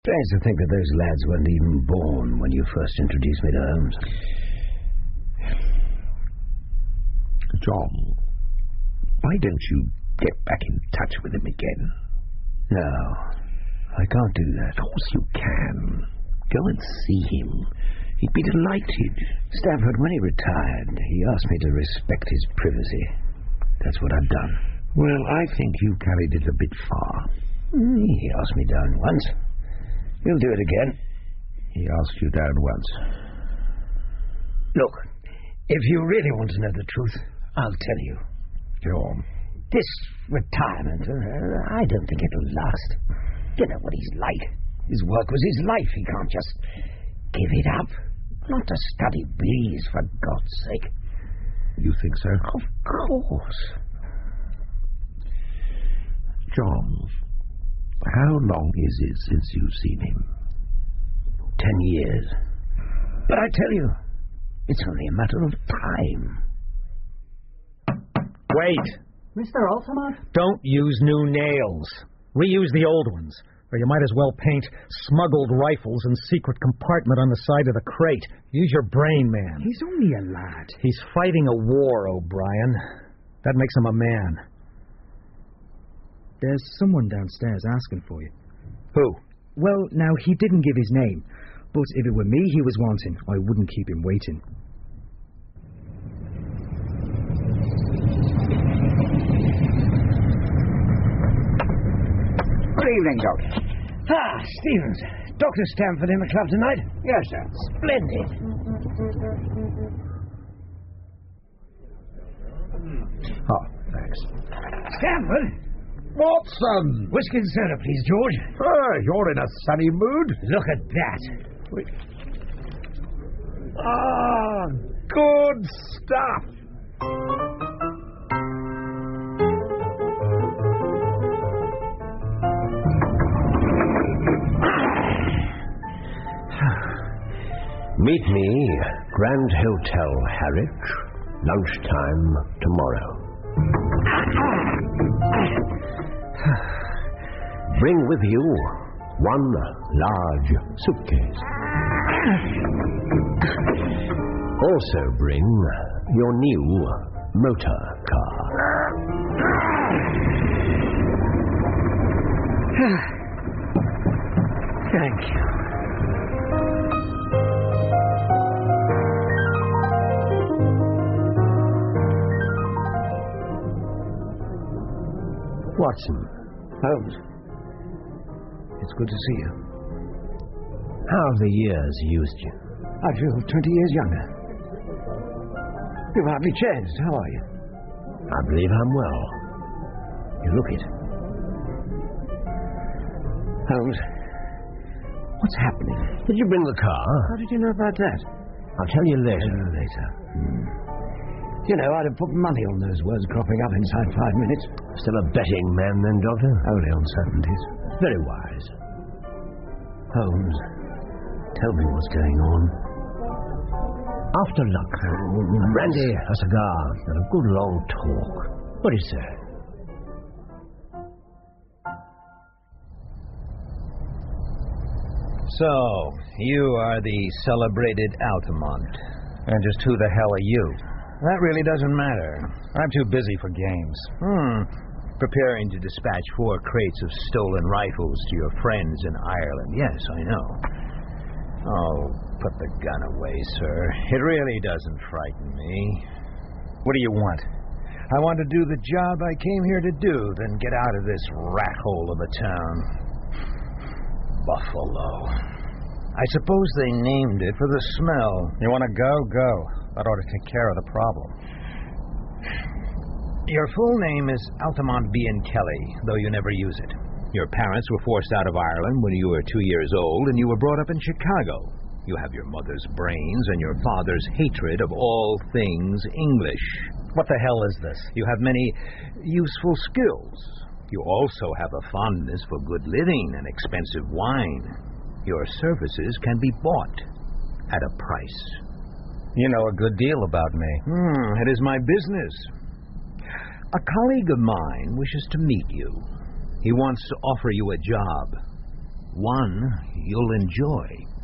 Strange to think that those lads weren't even born when you first introduced me to Holmes. John, why don't you get back in touch with him again? No, I can't do that. Of course you can. Go and see him. He'd be delighted. Stamford, when he retired, he asked me to respect his privacy. That's what I've done. Well, I think you carried it a bit far. He asked me down once. He'll do it again. He asked you down once. Look, if you really want to know the truth, I'll tell you. Go on. This retirement, I don't think it'll last. You know what he's like. His work was his life. He can't just give it up. Not to study bees, for God's sake. You think so? Of course. John, how long is it since you've seen him? 10 years. But I tell you, it's only a matter of time. Wait. Mr. Altamont? Don't use new nails. Reuse the old ones. Or you might as well paint smuggled rifles in secret compartment on the side of the crate. Use your brain, man. He's only a lad. He's fighting a war, O'Brien. That makes him a man. There's someone downstairs asking for you. Who? Well, now, he didn't give his name. But if it were me he was wanting, I wouldn't keep him waiting. Good evening, Doctor. Stevens. Dr. Stamford in the club tonight? Yes, sir. Splendid. Oh, thanks. Stamford? Watson! Whiskey and soda, please, George. You're in a sunny mood. Look at that. Good stuff. Meet me, Grand Hotel, Harwich, lunchtime tomorrow. Bring with you one large suitcase. Also bring your new motor car. Thank you. Watson. Holmes. It's good to see you. How have the years used you? I feel 20 years younger. You've hardly changed. How are you? I believe I'm well. You look it. Holmes, what's happening? Did you bring the car? How did you know about that? I'll tell you later. Later. You know, I'd have put money on those words cropping up inside 5 minutes. Still a betting man then, Doctor? Only on certainties. Very wise. Holmes, tell me what's going on. After luck, brandy, a cigar, and a good long talk. What do you say? So, you are the celebrated Altamont. And just who the hell are you? That really doesn't matter. I'm too busy for games. Preparing to dispatch 4 crates of stolen rifles to your friends in Ireland. Yes, I know. Oh, put the gun away, sir. It really doesn't frighten me. What do you want? I want to do the job I came here to do, then get out of this rat hole of a town. Buffalo. I suppose they named it for the smell. You want to go? Go. That ought to take care of the problem. Your full name is Altamont B. Kelly, though you never use it. Your parents were forced out of Ireland when you were 2 years old, and you were brought up in Chicago. You have your mother's brains and your father's hatred of all things English. What the hell is this? You have many useful skills. You also have a fondness for good living and expensive wine. Your services can be bought at a price. You know a good deal about me. It is my business. A colleague of mine wishes to meet you. He wants to offer you a job. One you'll enjoy.